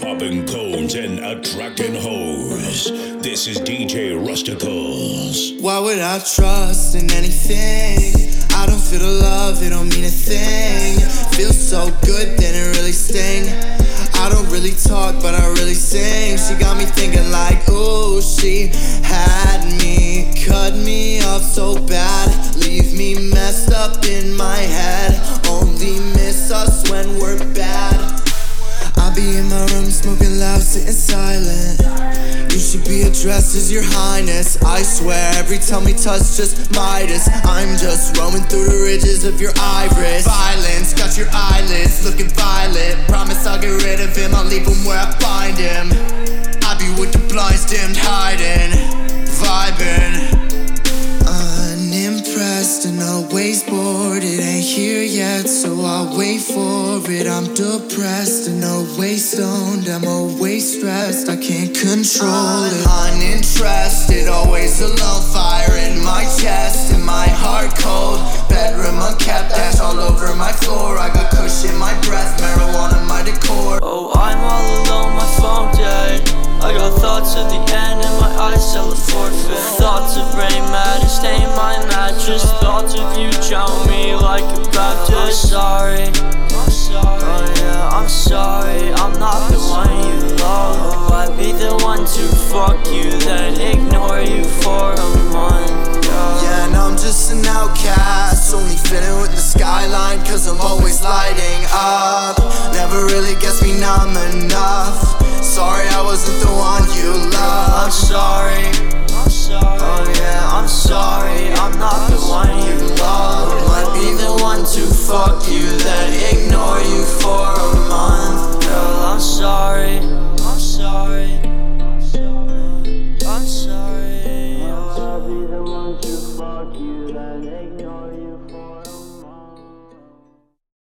popping cones and attracting hoes. This is DJ Rusticals. Why would I trust in anything? I don't feel the love, it don't mean a thing. Feels so good, then it really sting. I don't really talk, but I really sing. She got me thinking like, ooh, she had me. Cut me off so bad, leave me messed up in my head. Only miss us when we're bad. I be in my room smoking loud, sitting silent. You should be addressed as your highness. I swear every time we touch just Midas. I'm just roaming through the ridges of your iris. Violence, got your eyelids looking violet. Promise I'll get rid of him, I'll leave him where I find him. I be with the blinds dimmed, hiding, vibing. Unimpressed and always bored. It ain't here yet, so I'll wait for it. I'm depressed and always stoned. I'm always stressed, I can't control it. Uninterested, always alone. Fire in my chest and my heart cold. Bedroom unkept, ash all over my floor. I got kush in my breath, marijuana my decor. Oh, I'm all alone, my phone dead. I got thoughts at the end and my eyes tell a forfeit. Thoughts of brain matter, stain my mattress. Thoughts of you drown me like a Baptist. I'm sorry, oh yeah, I'm sorry. I'm not the one you love. I'd be the one to fuck you, then ignore you for a month. Yeah, and I'm just an outcast, only fitting with the skyline, cause I'm always lighting up. Never really gets me numb enough. Sorry I wasn't the one you loved. I'm sorry.